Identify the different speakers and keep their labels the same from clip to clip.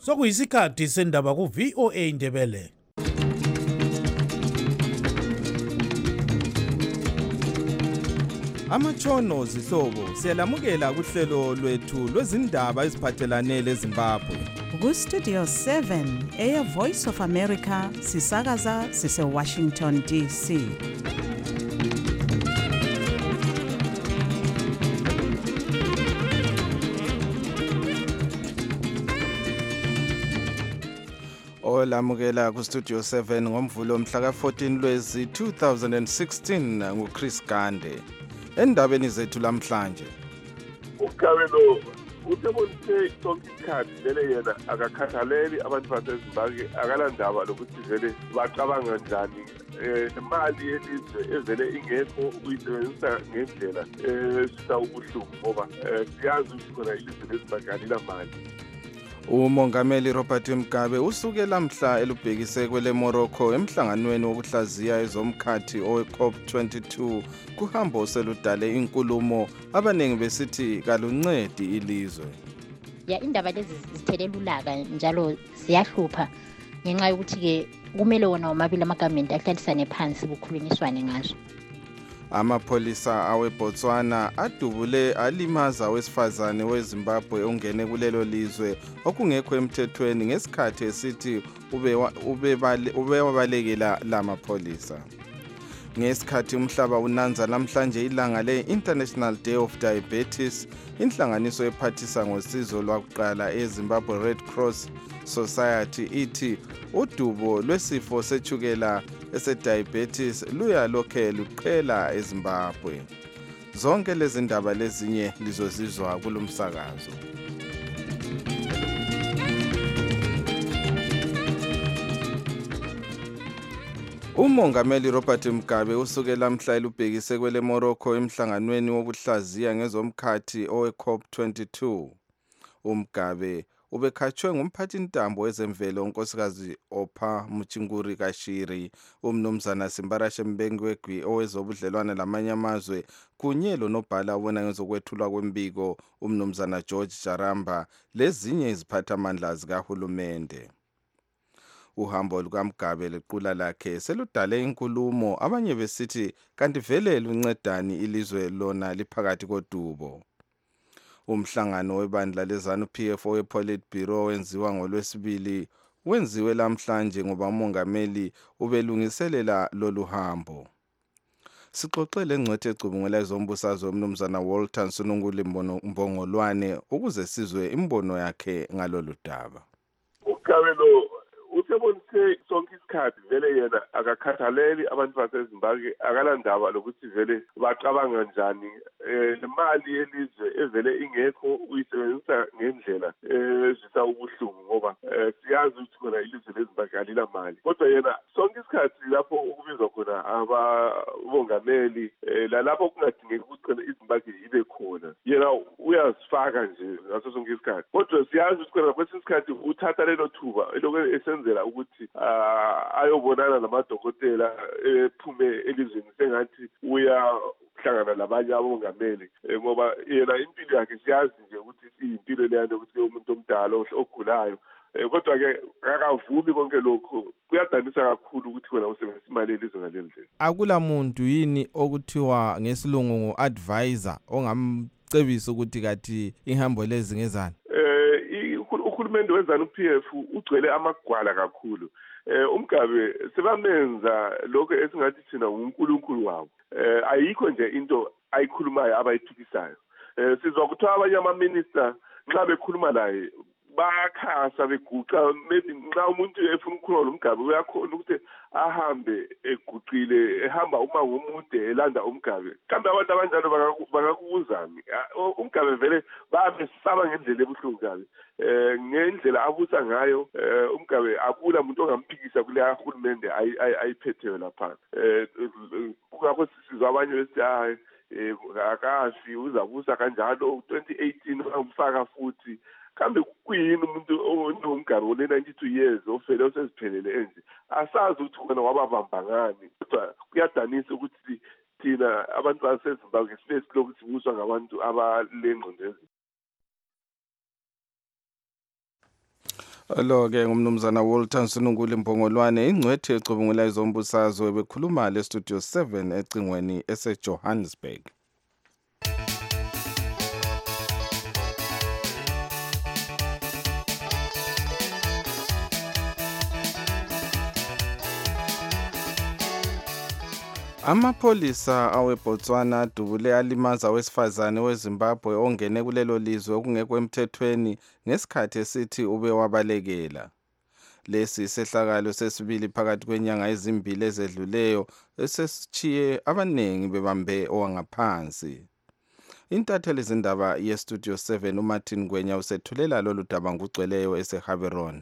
Speaker 1: Sokuyisikhathi sendaba ku VOA Indebele.
Speaker 2: Amatshono zihlobo siyalamukela kuhlelo lwethu lwezindaba eziphathelane leZimbabwe.
Speaker 3: Ku Studio 7 Air Voice of America sisakaza sise Washington DC.
Speaker 2: Olamukela ku Studio 7 ngomvulo mhla ka-14 Lwezi 2016 nguChris Gande. Endabeni zethu lamhlanje.
Speaker 4: Ukabelo uthebonise sonke isikhathi vele yena akakhathaleli abantu baseZimbabwe akalandaba lokuthi vele bacabanga njani imali yelizwe evele ingekho uyisebenzisa ngendlela esisa ubuhlungu ngoba siyazi ukuthi khona ilizwe leZimbabwe alila-mali.
Speaker 2: Umongameli Robert Mugabe usuke lamhla elubhekise kwele Morocco emhlanganweni wokuhlaziya ezomkhathi owe-COP22 kuhambo seludale inkulumo abaningi besithi kaluncedi ilizwe.
Speaker 5: Ya indaba lezi zithelele ulaka njalo ziyahlupha ngenxa yokuthi ke kumele wona omabili amagovernment ahlalisane phansi kukhulunyiswane ngazo.
Speaker 2: Amapolisa aweBotswana adubule alimaza wesifazane weZimbabwe ongene kulelo lizwe okungekho emthethweni ngesikhathi esithi ubewabalekela lamapolisa. Ngesikhathi umhlaba unanza namhlanje ilanga le-International Day of Diabetes, inhlanganiso ephathisa ngosizo lwakuqala eZimbabwe Red Cross Society ithi udubo lwesifo sethukela ese-diabetes luyalokhe luqhela eZimbabwe. Zonke lezi ndaba lezinye lizozizwa kulomsakazo. Umongameli Robert Mugabe usuke lamhla elubhekise kwele Morocco emhlanganweni wokuhlaziya ngezomkhathi owe-COP22. uMugabe ubekhatshwe ngumphathintambo wezemvelo unkosikazi Opha Muchinguri Kashiri, umnumzana Simbarashe Mbengegwi owezobudlelwane lamanye amazwe kunye lonobhala ubona ngezokwethulwa kwembiko umnumzana George Jaramba lezinye iziphathamandla zikahulumende. Uhambo lukaMugabe lequla lakhe seludale inkulumo abanye besithi kanti vele luncedani ilizwe lona liphakathi kodubo. Umhlangano webandla leZANU-PF we-Politburo wenziwa ngoLwesibili wenziwe lamhlanje ngoba umongameli ubelungiselela lolu hambo. Sixoxele ngcwethe ecubungela ezombusazwe umnumzana Walter Nsununguli Mbongolwane ukuze sizwe imbono yakhe ngalolu daba.
Speaker 4: Ukabelo uthebonise sonke isikhathi vele yena akakhathaleli abantu baseZimbabwe akalandaba lokuthi vele bacabanga njani imali yelizwe evele ingekho uyisebenzisa ngendlela esisa ubuhlungu ngoba siyazi ukuthi khona ilizwe leZimbabwe alila-mali. Kodwa yena sonke isikhathi lapho ukubizwa khona ababongameli lalapho kungadingeki ukuthi khona iZimbabwe ibe khona yena uyazifaka nje ngaso sonke isikhathi. Kodwa siyazi ukuthi khona kwesinye isikhathi uthatha lelo thuba elokhu esenzela ukuthi ayobonana namadokotela ephume elizweni sengathi uyahlangana labanye abongameli ngoba yena impilo yakhe siyazi nje ukuthi iyimpilo leyana ukuthi umuntu omdala ogulayo. Kodwa-ke akavumi konke lokhu kuyadanisa kakhulu ukuthi wena usebenzisa imali yelizwe ngaleli ndlela.
Speaker 2: Akula muntu yini okuthiwa ngesilungu ngu-advisor ongamcebisa ukuthi kathi ihambo lezi ngezani?
Speaker 4: Uhulumende weZANU-PF ugcwele amagwala kakhulu. uMgabe sebamenza lokho esingathi thina uNkulunkulu wabo. Ayikho nje into ayikhulumayo abayithukisayo. Sizwa kuthiwa abanye ama-minister nxa bekhuluma naye bayakhasa beguqa, maybe nxa umuntu efuna ukukhuluma noMgabe uyakhona ukuthi ahambe eguqile ehamba umango omude elanda uMgabe. Kambe abantu abanjalo bangakubuzani? uMgabe vele bayamesaba ngendlela ebuhlungu kabi. Ngendlela abusa ngayo uMgabe akula muntu ongamphikisa kule kahulumende ayiphetheyo lapha. Kungakho sizwa abanye besithi hayi akashi uzabusa kanjalo 2018 umfaka futhi. Kambe kuyini umuntu oNomgabe one-92 years ofele oseziphelele enje asazi ukuthi khona wababamba ngani. Kodwa kuyadanisa ukuthi thina abantu baseZimbabwe sinesilokhu sibuswa ngabantu abalengqondo.
Speaker 2: Lo-ke ngumnumzana Walter Nsunguli Mbongolwane, ingcwethi ecubungula izombusazwe, bekhuluma le-Studio 7 ecingweni ese-Johannesburg. Amapholisa aweBotswana adubule alimaza owesifazane weZimbabwe ongene kulelo lizwe okungekho emthethweni ngesikhathi esithi ube wabalekela. Lesi isehlakalo sesibili phakathi kwenyanga ezimbili ezedluleyo esesichiye abanengi bebambe owangaphansi. Intatheli zindaba ye-Studio 7 uMartin Ngwenya usethulela lolu daba ngugcweleyo eseHaberon.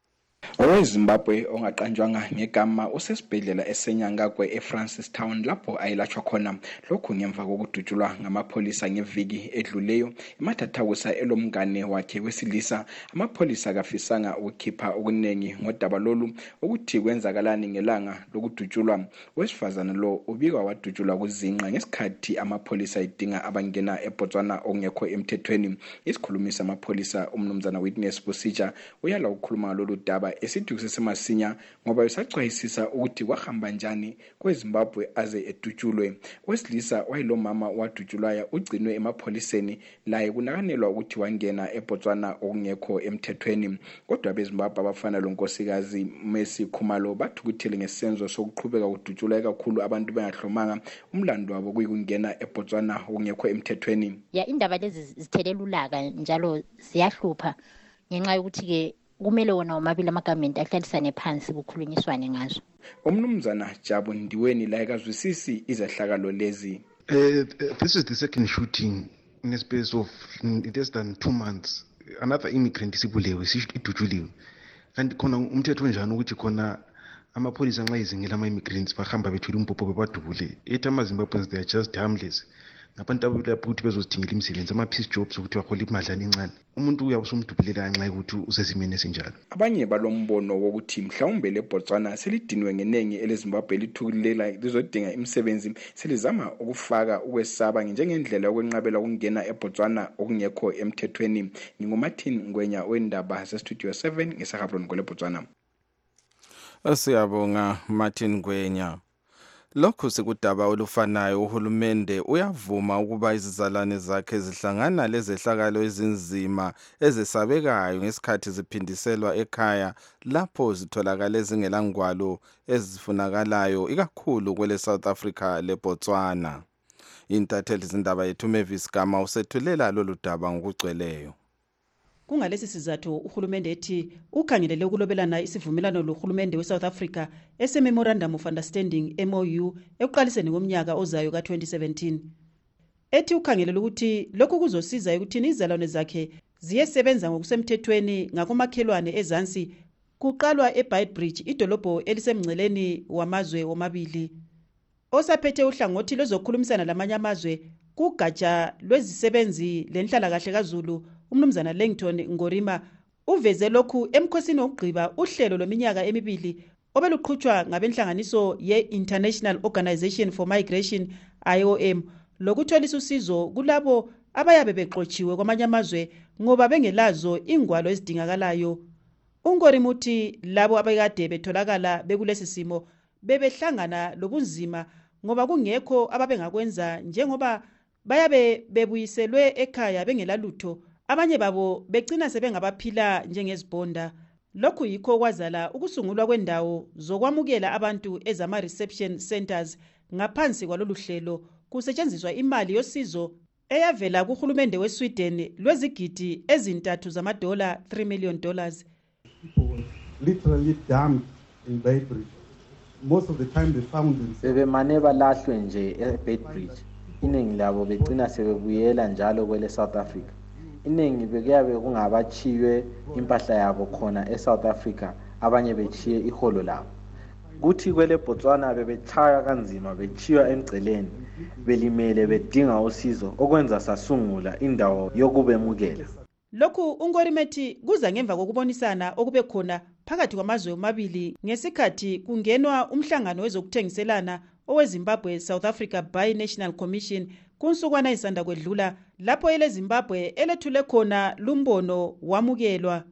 Speaker 6: OweZimbabwe ongaqanjwanga ngegama usesibhedlela eseNyangagwe eFrancistown lapho ayelatshwa khona, lokhu ngemva kokudutshulwa ngamapholisa ngeviki edluleyo. Imathathakusa elomngane wakhe wesilisa, amapholisa kafisanga ukukhipha okuningi ngodaba lolu ukuthi kwenzakalani ngelanga lokudutshulwa. Owesifazane lo ubikwa wadutshulwa kuzinqa ngesikhathi amapholisa edinga abangena eBotswana ongekho emthethweni. Isikhulumi samapholisa umnumzana Witness Busija uyala ukukhuluma lolu daba esithi kusesemasinya ngoba usachwayisisa ukuthi kwahamba njani kweZimbabwe aze edutshulwe. Wesilisa wayelomama wadutshulwayo ugcinwe emapholiseni, laye kunakanelwa ukuthi wangena eBotswana okungekho emthethweni. Kodwa beZimbabwe abafana lonkosikazi Mercy Khumalo bathukuthele ngesenzo sokuqhubeka kudutshulwa kakhulu abantu bengahlomanga, umlando wabo kuyikungena eBotswana okungekho emthethweni.
Speaker 5: Indaba lezi zithelele ulaka njalo ziyahlupha ngenxa yokuthi ke kumele wona womabili amagamenti ahlalisane phansi kukhulunyiswane ngazo.
Speaker 6: Umnumzana Jabu Ndiweni la ekazwisisi izehlakalo lezi.
Speaker 7: This is the second shooting in a space of less than 2 months. Another immigrant isibulewe idutshuliwe. Kanti khona umthetho njani ukuthi khona amapholisa nxa izingela ama-immigrants bahamba bethwele umpopho bebadubule. Ethi ama-Zimbabweans they are just harmless. Ngabantu abulapho ukuthi bezozidingela imisebenzi, ama-peace jobs ukuthi bakhole imadlana encane. Umuntu uyabusumdubulela nxa ukuthi usesimeni esinjalo.
Speaker 6: Abanye balombono wokuthi mhlawumbe leBotswana selidinwe ngenengi eleZimbabwe lithukulela lizodinga imisebenzi, selizama ukufaka ukwesaba njengendlela yokwenqabela ukungena eBotswana okungekho emthethweni. NginguMartin Ngwenya wendaba ze-Studio 7 ngeSahabron kweleBotswana.
Speaker 2: Siyabonga Martin Ngwenya. Lokhu sikudaba olufanayo, uhulumende uyavuma ukuba izizalwane zakhe zihlangana lezehlakalo ezinzima ezesabekayo ngesikhathi ziphindiselwa ekhaya lapho zitholakala ezingelangwalo ezifunakalayo ikakhulu kwele South Africa leBotswana. Intatheli zindaba yethu Mavis Gama usethulela lolu daba ngokugcweleyo.
Speaker 8: Kungalesi sizathu uhulumende ethi ukhangelele ukulobelana isivumelano lohulumende weSouth Africa ese-Memorandum of Understanding MOU ekuqaliseni komnyaka ozayo ka-2017. Ethi ukhangelele ukuthi lokhu kuzosiza ekuthini izizalwane zakhe ziyesebenza ngokusemthethweni ngakomakhelwane ezansi kuqalwa eBeitbridge, idolobho elisemngceleni wamazwe womabili. Osaphethe uhlangothi lwezokhulumisana lamanye amazwe kugatsha lwezisebenzi lenhlalakahle kaZulu umnumzana Langton Ngorima uveze lokhu emkhosini wokugqiba uhlelo lweminyaka emibili obeluqhutshwa ngabenhlanganiso ye-International Organization for Migration IOM lokutholisa usizo kulabo abayabe bexotshiwe kwamanye amazwe ngoba bengelazo ingwalo ezidingakalayo. UNgorima uthi labo abekade betholakala bekulesi simo bebehlangana lobunzima ngoba kungekho ababengakwenza njengoba bayabe bebuyiselwe ekhaya bengelalutho. Abanye babo begcina sebengabaphila njengezibonda. Lokhu yikho kwazala ukusungulwa kwendawo zokwamukela abantu ezama-reception centers ngaphansi kwalolu hlelo kusetshenziswa imali yosizo eyavela kuhulumende weSweden lwezigidi ezintathu zamadola $3 million.
Speaker 9: People literally dumped in Beitbridge. Most of the time they found themselves.
Speaker 10: Bebemane balahlwe nje eBeitbridge. Iningi labo begcina sebebuyela njalo kwele South Africa. Iningi bekuyabe kungabachiwe impahla yabo khona eSouth Africa, abanye bechiye iholo labo. Kuthi kwele Botswana bebechaya kanzima bechiwa emgceleni, belimele bedinga usizo okwenza sasungula indawo yokubemukela.
Speaker 8: Lokhu uNgorimethi kuza ngemva kokubonisana okube khona phakathi kwamazwe omabili ngesikhathi kungenwa umhlangano wezokuthengiselana oweZimbabwe South Africa Bi-National Commission kunsukwana isanda kwedlula lapho eleZimbabwe elethule khona lumbono wamukelwa.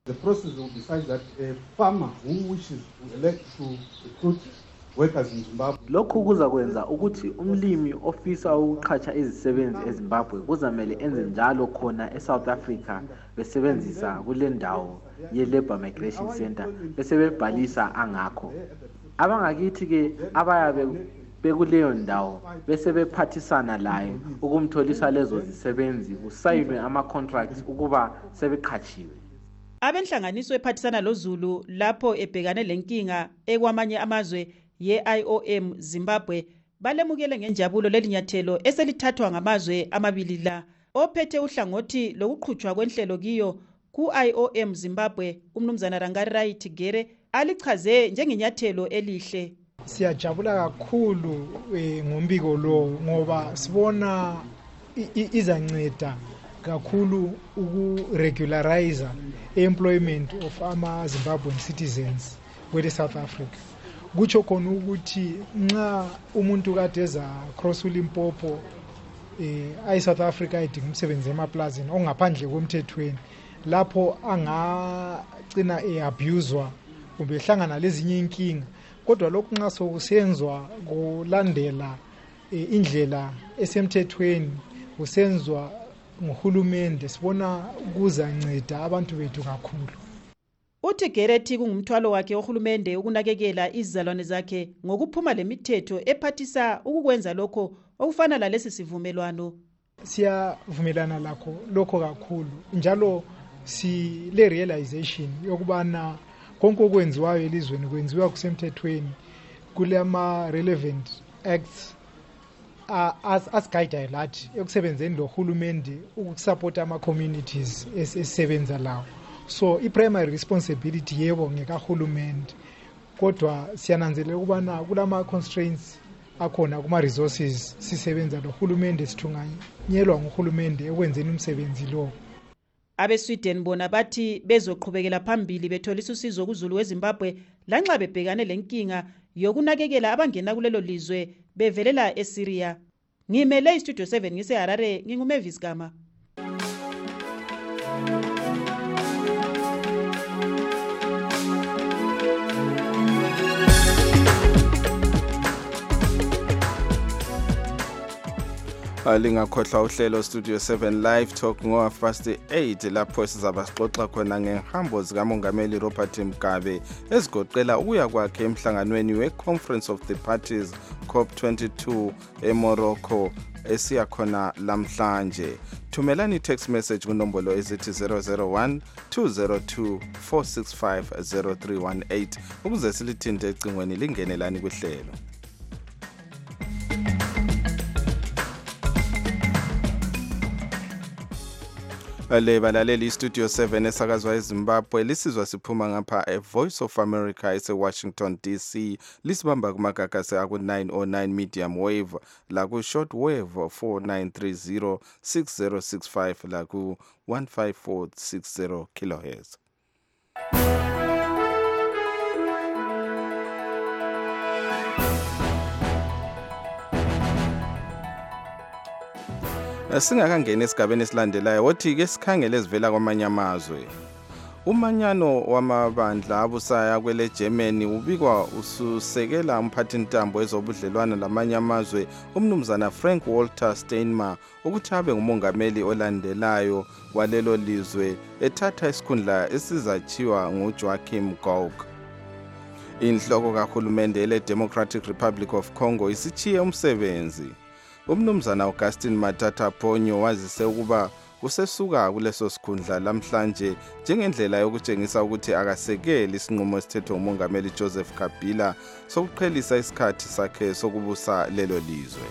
Speaker 9: The process will be such that a farmer who wishes to elect to recruit workers in Zimbabwe.
Speaker 10: Lokhu kuzakwenza ukuthi umlimi ofisa ukuqhatsha izisebenzi eZimbabwe kuzamele enze njalo khona eSouth Africa besebenzisa kule ndawo ye-Labour Migration Center bese bebhalisa angakho. Abangakithi ke abayabe bekuleyo ndawo bese bephathisana laye ukumtholisa lezo zisebenzi kusayinwe ama-contracts ukuba sebeqhatshiwe.
Speaker 8: Abenhlanganiso ephathisana loZulu lapho ebhekane lenkinga ekwamanye amazwe ye-IOM Zimbabwe balemukele ngenjabulo lelinyathelo eselithathwa ngamazwe amabili la. Ophethe uhlangothi lokuqhutshwa kwenhlelo kiyo ku-IOM Zimbabwe umnumzana Rangarai Tigere alichaze njengenyathelo elihle.
Speaker 11: Siyajabula kakhulu ngombiko lo ngoba sibona izanceda kakhulu uku-regularize employment of ama-Zimbabwean citizens kwele South Africa. Kutsho khona ukuthi nxa umuntu kade eza cross uLimpopo South Africa edinga umsebenzi emaplazini ongaphandle komthethweni lapho angagcina eabuswa kumbe ehlangana lezinye inkinga, kodwa lokhu nxa sokusenzwa kulandela indlela esemthethweni kusenzwa nguhulumende sibona kuzanceda abantu bethu kakhulu.
Speaker 8: Uthi Gerethi kungumthwalo wakhe ohulumende ukunakekela izizalwane zakhe ngokuphuma lemithetho ephathisa ukukwenza lokho okufana lalesi sivumelwano.
Speaker 11: Siyavumelana lokho kakhulu njalo sile realization yokubana konke okwenziwayo elizweni kwenziwa kusemthethweni kulama relevant acts asiguide lathi ekusebenzeni lo hulumende ukusupporta ama communities esisebenza lawo. So i-primary responsibility yebo ngekahulumende, kodwa siyananzelela ukubana kulama constraints akhona kuma resources sisebenza lo hulumende sithunganyelwa nguhulumende ekwenzeni umsebenzi lo.
Speaker 8: AbeSweden bona bathi bezoqhubekela phambili betholisa usizo kuZulu weZimbabwe lanxa bebhekane lenkinga yokunakekela abangena kulelo lizwe bevelela eSyria. Ngimele iStudio 7 ngiseHarare, nginguMavis Gama.
Speaker 2: Lingakhohlwa uhlelo Studio 7 Live Talk ngo-8 lapho sizaba sixoxa khona ngehambo zikamongameli Robert Mugabe ezigoqela ukuya kwakhe emhlanganweni we-Conference of the Parties COP22 eMorocco esiya khona lamhlanje. Thumelani i-text message kunombolo ezithi 001 202 465 0318 ukuze silithinte ecingweni lingenelani kuhlelo. Balaleli iStudio 7 esakazwa eZimbabwe lisizwa siphuma ngapha eVoice of America eseWashington DC, lisibamba kumagagasi aku-909 medium wave laku short wave 4930 6065 laku 15460 kilohertz. Singakangena esigabeni esilandelayo wothi ke sikhangele ezivela kwamanye amazwe. Umanyano wamabandla abusaya kwele Germany ubikwa ususekela umphathintambo ezobudlelwana lamanye amazwe umnumzana Frank Walter Steinmeier ukuthi abe ngumongameli olandelayo walelo lizwe ethatha isikhundla esizachiwa nguJoachim Gauck. Inhloko kahulumende ele Democratic Republic of Congo isichiye umsebenzi. Umnumzana Augustine Matata Ponyo wazise ukuba usesuka kuleso sikhundla lamhlanje njengendlela yokutshengisa ukuthi akasekeli isinqumo esithethwe ngumongameli Joseph Kabila sokuqhelisa isikhathi sakhe sokubusa lelo lizwe.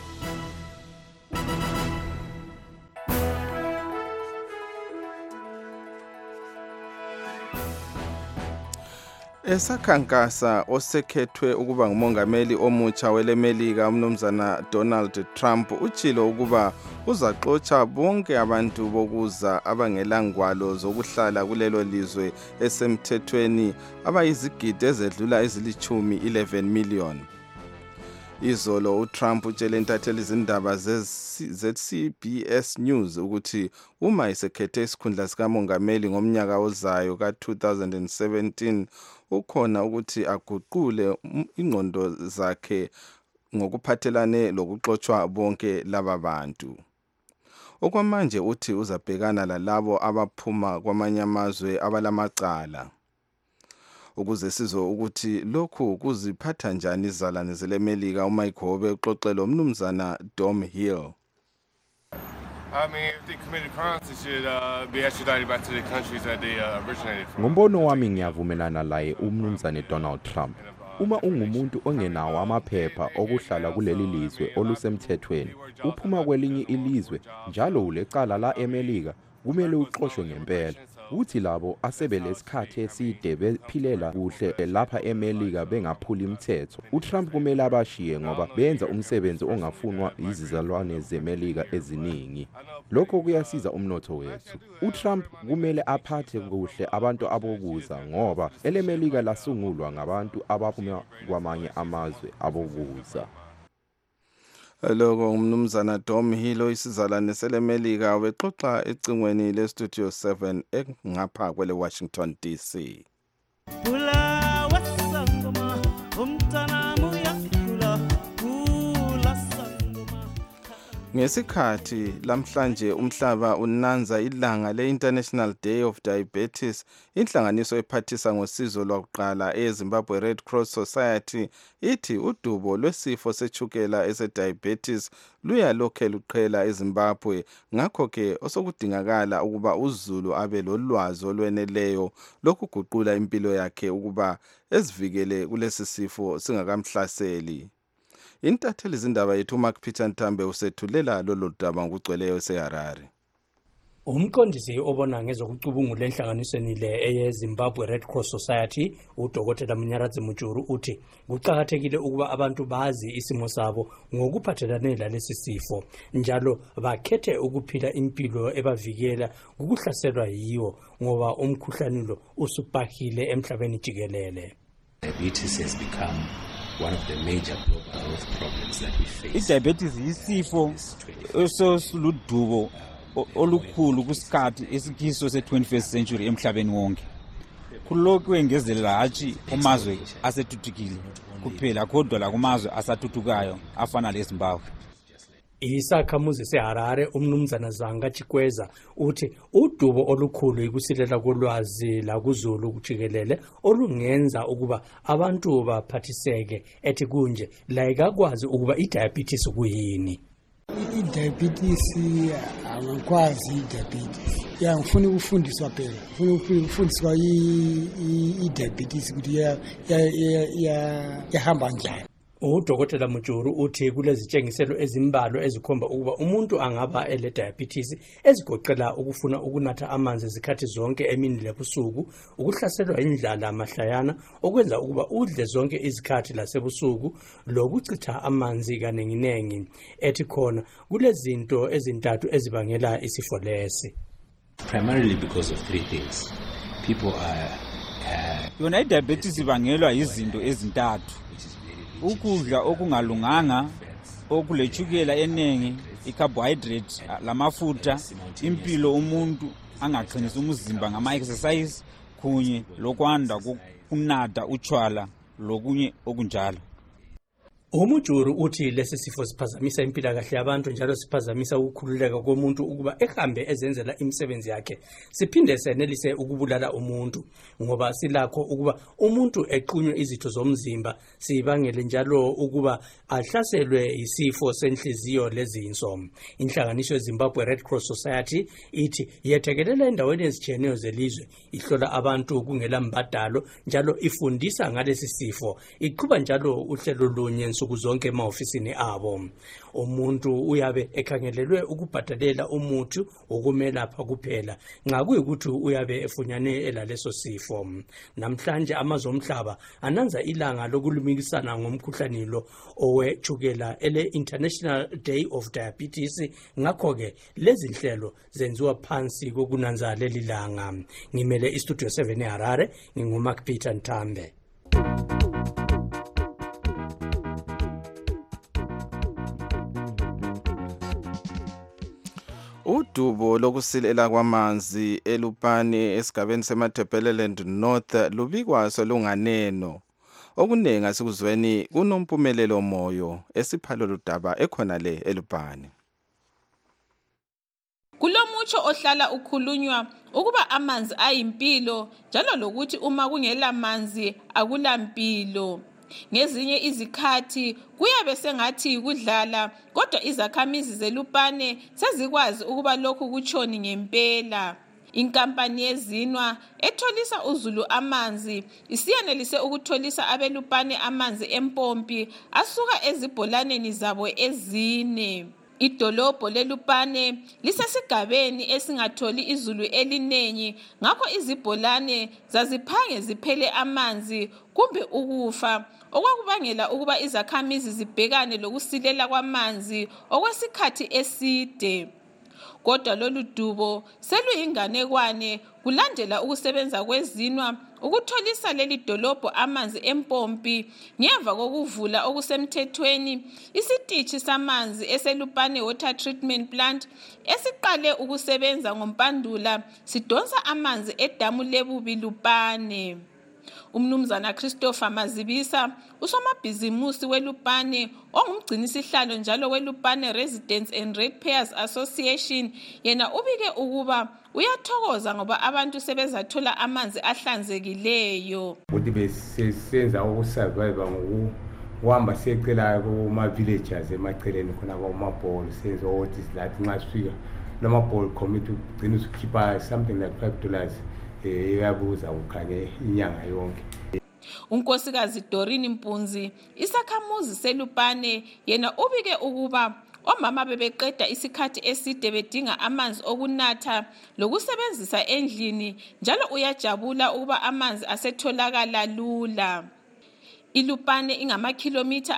Speaker 2: Esakhankasa osekhethwe ukuba ngumongameli omutsha weleMelika umnumzana Donald Trump utshilo ukuba uzaxotsha bonke abantu bokuza abangelangwalo zokuhlala kulelo lizwe esemthethweni abayizigidi ezedlula ezilithumi 11 million. Izolo uTrump utshele intatheli izindaba ze-CBS News ukuthi uma esekhethe isikhundla sikamongameli ngomnyaka ozayo ka-2017 ukhona ukuthi aguqule ingqondo zakhe ngokuphathelane lokuxotshwa bonke laba bantu. Okwamanje uthi uzabhekana lalabo abaphuma kwamanye amazwe abalamacala. Ukuze sizo ukuthi lokhu kuziphatha njani izalane zelemelika uMike Hobe uxoxela umnumzana Dom Hill.
Speaker 12: Ngombono wami ngiyavumelana laye umnumzane Donald Trump. Uma ungumuntu ongenawo amaphepha okuhlala kuleli lizwe olusemthethweni, uphuma kwelinye ilizwe njalo ulecala la emelika, kumele uxoshwe ngempela. Uthi labo asebelesikhathi eside bephilela kuhle lapha emelika bengaphuli imithetho. uTrump kumele abashiye ngoba benza umsebenzi ongafunwa izizalwane zemelika eziningi. Lokho kuyasiza umnotho wethu. uTrump kumele aphathe kuhle abantu abokuza ngoba elemelika lasungulwa ngabantu abaphuma kwamanye amazwe abokuza.
Speaker 2: Lokho umnumzana Dom Hill isizalwane selemelika wexoxa ecingweni leStudio 7 engapha kwele Washington DC. Ngesikhathi lamhlanje umhlaba unanza ilanga le-International Day of Diabetes, inhlanganiso ephathisa ngosizo lwakuqala eZimbabwe Red Cross Society ithi udubo lwesifo sechukela ese-diabetes luyalokhe luqhela eZimbabwe, ngakho-ke osokudingakala ukuba uZulu abe lolwazi olweneleyo lokuguqula impilo yakhe ukuba ezivikele kulesi sifo singakamhlaseli. Intatheli izindaba yethu uMark Peter Ntambe usethulela lolu daba ngokugcweleyo eseHarare.
Speaker 13: Umqondisi obona ngezokucubungula enhlanganisweni le eyeZimbabwe Red Cross Society, uDokotela Munyaradzi Mujuru uthi kuqakathekile ukuba abantu bazi isimo sabo ngokuphathelane lalesi sifo, njalo bakhethe ukuphila impilo ebavikela ukuhlaselwa yiwo ngoba umkhuhlane lo usubhahile emhlabeni jikelele.
Speaker 14: Diabetes has become one of the major global health problems that we face.
Speaker 15: Diabetes isifo esoludubo olukhulu kusikhathi esikiso se-21st century emhlabeni wonke. Kulokhu engezelela hatshi kumazwe asethuthukile kuphela kodwa la kumazwe asathuthukayo afana leZimbabwe.
Speaker 13: Isakhamuzi seHarare umnumzana Zanga Chikweza uthi udubo olukhulu ikusilela kolwazi la kuZulu kujikelele olungenza ukuba abantu baphathiseke ethi kunje la ikakwazi ukuba idiabetes kuyini.
Speaker 16: Diabetes angakwazi diabetes. Ngifuna ukufundiswa phela. Ngifuna ukufundiswa diabetes ukuthi yahamba njani.
Speaker 13: uDokotela Mujuru uthi kulezitshengiselo ezimbalwa ezikhomba ukuba umuntu angaba ele diabetes ezigoqela ukufuna ukunatha amanzi izikhathi zonke emini lebusuku, ukuhlaselwa indlala amahlayana okwenza ukuba udle zonke izikhathi lasebusuku, lokuchitha amanzi kanenginengi. Ethi khona kulezinto ezintathu ezibangela isifo lesi.
Speaker 14: Primarily because of three things. People are
Speaker 15: yona diabetes ibangelwa izinto ezintathu. Ukudla okungalunganga, okulechukela enengi, icarbohydrate, lamafutha, impilo umuntu angaqinisa umzimba ngama-exercise, kunye lokwanda kunatha utshwala lokunye okunjalo.
Speaker 13: Umujuru uthi lesi sifo siphazamisa impilakahle yabantu njalo siphazamisa ukukhululeka komuntu ukuba ehambe ezenzela imisebenzi yakhe. Siphinde senelise ukubulala umuntu ngoba silakho ukuba umuntu equnywe izitho zomzimba, sibangele njalo ukuba ahlaselwe isifo senhliziyo lezinso. Inhlanganiso yeZimbabwe Red Cross Society ithi yethekelela endaweni ezitshiyeneyo zelizwe, ihlola abantu kungela mbadalo njalo ifundisa ngalesi sifo. Iqhuba njalo uhlelo lunye nsuku zonke emaofisini abo. Umuntu uyabe ekhangelelwe ukubhadalela umuthi wokumelapha kuphela nxa kuyikuthi uyabe efunyane elaleso sifo. Namhlanje amazwe omhlaba ananza ilanga lokulumikisana ngomkhuhlane lo owechukela ele International Day of Diabetes. Ngakho-ke lezi nhlelo zenziwa phansi kokunanza leli langa. Ngimele iStudio 7 eHarare, nginguMark Peter Ntambe.
Speaker 2: Udubo lokusilela kwamanzi eLupane esigabeni seMatabeleland North lubikwaso lunganeno. Okunengi asikuzweni kunomphumelelo moyo esiphalo ludaba ekhona le eLupane.
Speaker 17: Kulomutsho ohlala ukhulunywa ukuba amanzi ayimpilo njalo lokuthi uma kungela manzi akulampilo. Ngezinye izikhathi kuyabe sengathi kudlala kodwa izakhamizi zeLupane sezikwazi ukuba lokhu kutshoni ngempela. Inkampani yezinwa etholisa uZulu amanzi isiyenelise ukutholisa abeLupane amanzi empompi asuka ezibholaneni zabo ezine. Idolobho leLupane lisesigabeni esingatholi izulu elinengi ngakho izibholane zaziphange ziphele amanzi kumbe ukufa okwakubangela ukuba izakhamizi zibhekane lokusilela kwamanzi okwesikhathi eside. Kodwa lolu dubo seluyinganekwane kulandela ukusebenza kwezinwa ukutholisa leli dolobho amanzi empompi ngemva kokuvula okusemthethweni isitishi samanzi eseLupane Water Treatment Plant esiqale ukusebenza ngoMpandula sidonsa amanzi edamu leBubi Lupane. Umnumzana Christopher Mazibisa usomabhizimusi weLupane ongumgcinisihlalo njalo weLupane Residents and Ratepayers Association yena ubike ukuba uyathokoza ngoba abantu sebezathola amanzi ahlanzekileyo.
Speaker 18: Ukuthi besenza ukusurvive ngokuhamba secela kuma villages emaceleni khona kwamabholo senza ukuthi silathi nxa sifika lamabholo committee ugcina usikhipha something like $5 eyabuza ukhanye inyanga yonke.
Speaker 17: Unkosikazi Doreen Mpunzi isakhamuzi seLupane yena ubike ukuba omama bebeqeda isikhathi eside bedinga amanzi okunatha lokusebenzisa endlini njalo uyajabula ukuba amanzi asetholakala lula. iLupane ingamakhilomitha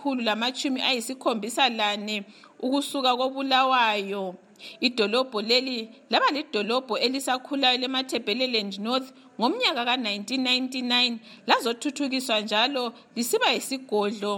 Speaker 17: 174 ukusuka koBulawayo. Idolobho leli laba lidolobho elisakhulayo leMatabeleland North ngomnyaka ka1999 lazothuthukiswa njalo lisiba yisigodlo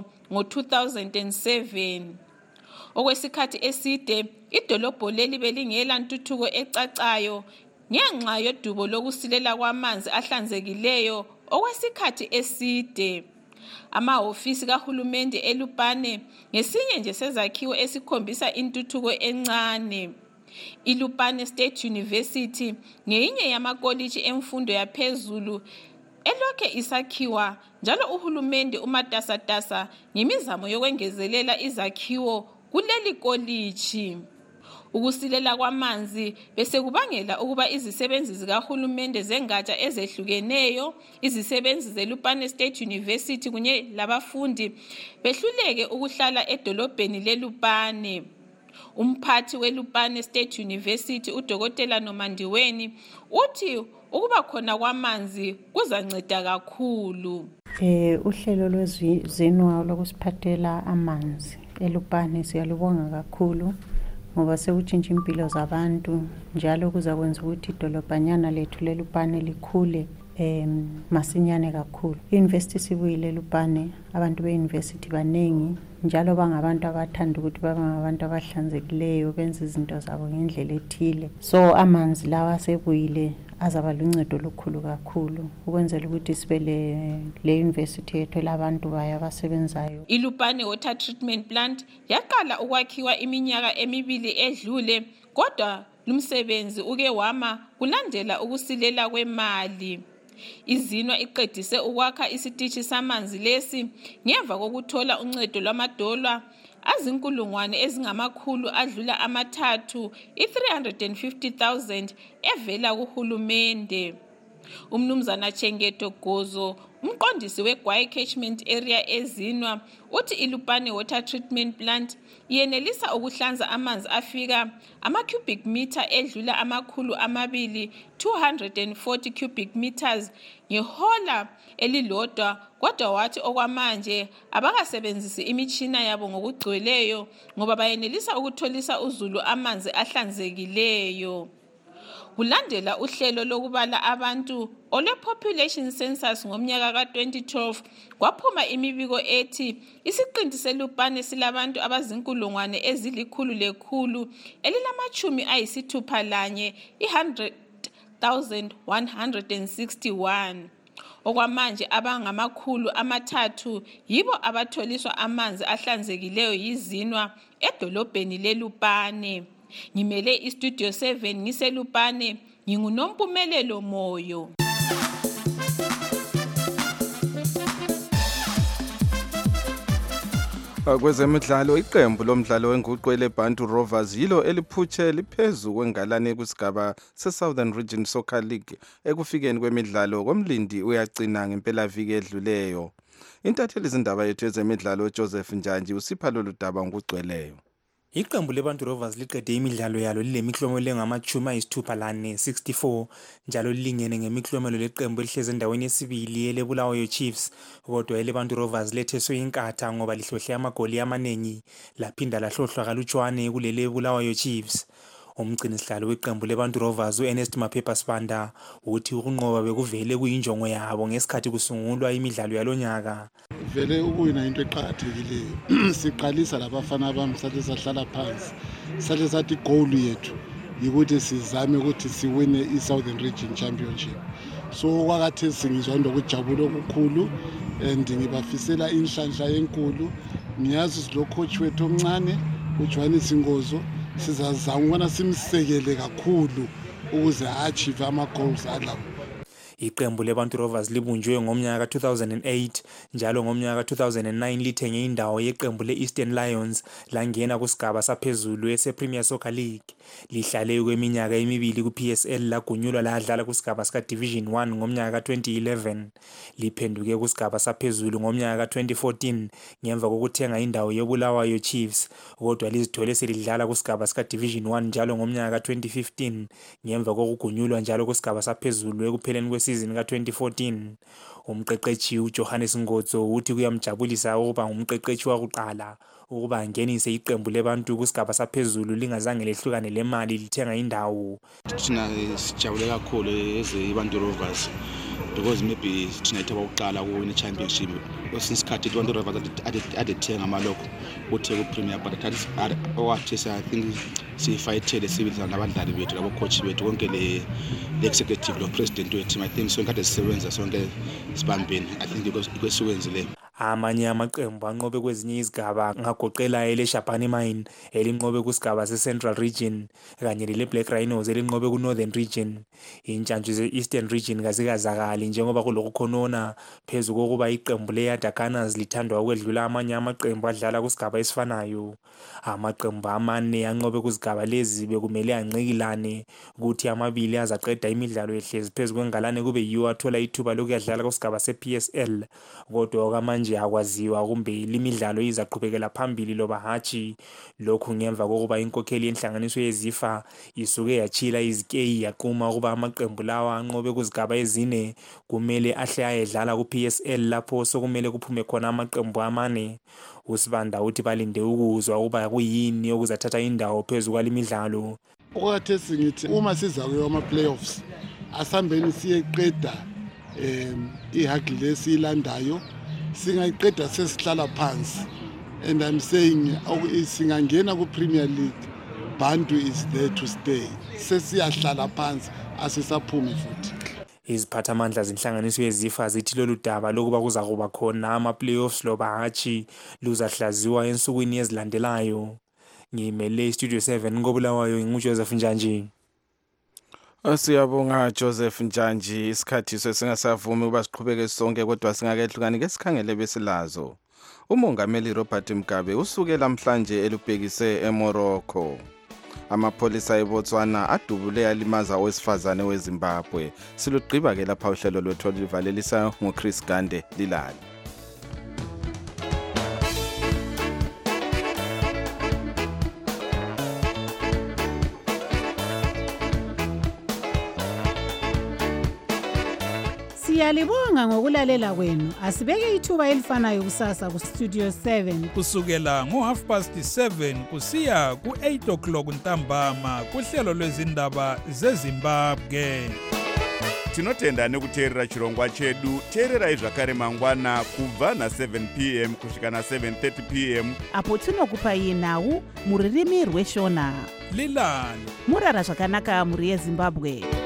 Speaker 17: ngo2007. Okwesikhathi eside idolobho leli belingela ntuthuko ecacayo ngenxa yodubo lokusilela kwamanzi ahlanzekileyo okwesikhathi eside. Amahofisi kahulumende eLupane ngesinye nje sezakhiwo esikhombisa intuthuko encane. iLupane State University ngeyinye yamakoliji emfundo yaphezulu elokhe isakhiwa njalo uhulumende umatasatasa ngemizamo yokwengezelela izakhiwo kuleli koliji. Ukusilela kwamanzi bese kubangela ukuba izisebenzi zikahulumende zengatsha ezehlukeneyo, izisebenzi zeLupane State University kunye labafundi behluleke ukuhlala edolobheni leLupane. Umphathi weLupane State University uDokotela Nomandiweni uthi ukuba khona kwamanzi kuzanceda kakhulu.
Speaker 19: Uhlelo lwezinwa lokusiphathela amanzi eLupane siyalubonga kakhulu ngoba sekutshintsha impilo zabantu njalo kuzakwenza ukuthi idolobhanyana lethu leLupane likhule masinyane kakhulu. University sibuyile eLupane, abantu beuniversity banengi njalo bangabantu abathanda ukuthi babe ngabantu abahlanzekileyo benze izinto zabo ngendlela ethile. So amanzi lawa sebuyile azaba luncedo lukhulu kakhulu ukwenzela ukuthi sibe le university yethu labantu bayo abasebenzayo.
Speaker 17: iLupane Water Treatment Plant yaqala ukwakhiwa iminyaka emibili edlule kodwa lumsebenzi uke wama kulandela ukusilela kwemali. Izinwa iqedise ukwakha isitishi samanzi lesi ngemva kokuthola uncedo lwamadola azinkulungwane ezingamakhulu adlula amathathu i350,000 evela kuhulumende. Umnumzana Chengeto Gozo umqondisi weGwai Catchment Area ezinwa uthi iLupane Water Treatment Plant yenelisa ukuhlanza amanzi afika ama-cubic meter edlula amakhulu 240 cubic meters ngehola elilodwa kodwa wathi okwamanje abakasebenzisi imitshina yabo ngokugcweleyo ngoba bayenelisa ukutholisa uZulu amanzi ahlanzekileyo. kulandela uhlelo lokubala abantu ole-population census ngomnyaka ka-2012 kwaphuma imibiko ethi isiqinti selupane silabantu abazinkulungwane ezilikhulu elilamachumi ayisithupha lanye i-100,161. Okwamanje abangamakhulu amathathu yibo abatholiswa amanzi ahlanzekileyo yizinwa edolobheni leLupane. Ngimele iStudio 7 ngiseLupane, nginguNompumelelo Moyo.
Speaker 2: Kwezemidlalo, iqembu lomdlalo wenguqu eleBantu Rovers yilo eliphutshe liphezu kwengalane kusigaba se-Southern Region Soccer League ekufikeni kwemidlalo komlindi uyagcina ngempelaviki edluleyo. Intatheli izindaba yethu yezemidlalo uJoseph Njanji usipha lolu daba ngokugcweleyo.
Speaker 20: Iqembu leBantu Rovers liqede imidlalo yalo lilemiklomo engamachumi ayisithupha lane 64 njalo lilingene ngemiklomelo leqembu elihleze endaweni yesibili eleBulawayo Chiefs, kodwa eleBantu Rovers letheswe inkatha ngoba lihlohle amagoli amanengi laphinda lahlohlwa kalutshwane kulele Bulawayo Chiefs. Umgcinisihlalo weqembu leBantu Rovers uErnest Maphepha Sibanda uthi ukunqoba bekuvele kuyinjongo yabo ngesikhathi kusungulwa imidlalo yalonyaka.
Speaker 21: Vele ukuyina into eqhakathekileyo. Siqalisa labafana bami sathi sahlala phansi. Sathi sathi goal yethu ukuthi sizame ukuthi siwine iSouthern Region Championship. So kwakathe singizwa ndokujabula okukhulu and ngibafisela inhlanhla enkulu. Ngiyazi lo coach wethu omncane uJohannes Ngozo sizazama ukubona simsekele kakhulu ukuze achieve ama goals alawo.
Speaker 20: Iqembu leBantu Rovers libunjwe ngomnyaka ka-2008 njalo ngomnyaka ka-2009 lithenge indawo yeqembu le-Eastern Lions langena kusigaba saphezulu ese-Premier Soccer League. Lihlale kweminyaka emibili ku-PSL lagunyulwa ladlala kusigaba sika-Division 1 ngomnyaka ka-2011. Liphenduke kusigaba saphezulu ngomnyaka ka-2014 ngemva kokuthenga indawo yeBulawayo Chiefs, kodwa lizithole selidlala kusigaba sika-Division 1 njalo ngomnyaka ka-2015 ngemva kokugunyulwa njalo kusigaba saphezulu ekupheleni kwesizini ka-2014. Umqeqeshi uJohannes Ngozo uthi kuyamjabulisa ukuba ngumqeqeshi wakuqala ukuba angenise iqembu leBantu kusigaba saphezulu lingazange lehlukane lemali lithenga indawo.
Speaker 22: Thina sijabule kakhulu ezeBantu Rovers because maybe thina ithe ukuqala kuwina iChampionship kwesinsikhathi iBantu Rovers adethenga amaloko uthe kuPremier but owathi I think sifayithele sibizana nabadlali bethu labo coach bethu konke le-executive lo president wethu. I think sonke kade sisebenza sonke sibambeni. I think ikwesiwenzile.
Speaker 20: Amanye amaqembu anqobe kwezinye izigaba ngagoqela eleShabane Mine elinqobe kusigaba seCentral Region kanye leleBlack Rhinos elinqobe kuNorthern Region. Intshantshi ze-Eastern Region kazikazakali njengoba kulokukhonona phezu kokuba iqembu leYadakanaz lithandwa ukwedlula amanye amaqembu adlala kusigaba esifanayo. Amaqembu amane anqobe kuzigaba lezi bekumele ancikilane ukuthi amabili azaqeda imidlalo ehlezi phezu kwengalane kube yiwo athola ithuba lokuyadlala kusigaba sePSL, kodwa okwamanje akwaziwa kumbe limidlalo izaqhubekela phambili loba hatshi. Lokhu ngemva kokuba inkokheli yenhlanganiso yeZIFA isuke yachila izikeyi yaquma ukuba amaqembu lawa anqobe kuzigaba ezine kumele ahle ayedlala kuPSL lapho sokumele kuphume khona amaqembu amane. uSibanda uthi balinde ukuzwa ukuba kuyini okuzathatha indawo phezu kwalimidlalo.
Speaker 21: Okwathi singithi uma siza kwama playoffs asambeni siyeqeda ihagi lesilandayo singayiqeda sesihlala phansi, and I'm saying singangena kuPremier League, Bantu is there to stay. Sesiyahlala phansi asisaphumi futhi.
Speaker 20: Iziphathamandla zenhlanganiso yeZIFA zithi lolu daba lokuba kuzakuba khona ama-playoffs loba hatshi luzahlaziwa ensukwini ezilandelayo. Ngimele iStudio 7 koBulawayo nguJoseph Njanji.
Speaker 2: Siyabonga Joseph Njanji. Isikhathi sesingasavumi ukuba siqhubeke sonke kodwa singakehlukani ke sikhangele besilazo. Umongameli Robert Mugabe usuke namhlanje elubhekise eMorocco. Amapholisa eBotswana adubule alimaza owesifazane weZimbabwe. Silugqiba ke lapha uhlelo lwethu livalelisa ngoChris Gande Lilali.
Speaker 1: Siyalibonga ngokulalela kwenu. Asibeke ithuba elifanayo kusasa ku Studio 7
Speaker 3: kusukela ngo7:30 kusiya ku8 o'clock ntambama kuhlelo lwezindaba zeZimbabwe.
Speaker 23: Tinotenda nekuteerera chirongwa chedu. Teererai zvakare mangwana kubva na7 p.m. kusvika na7:30 p.m.
Speaker 24: apo tinokupai nhau muririmi rweshona.
Speaker 3: Lilani
Speaker 24: murara zvakanaka muri yeZimbabwe.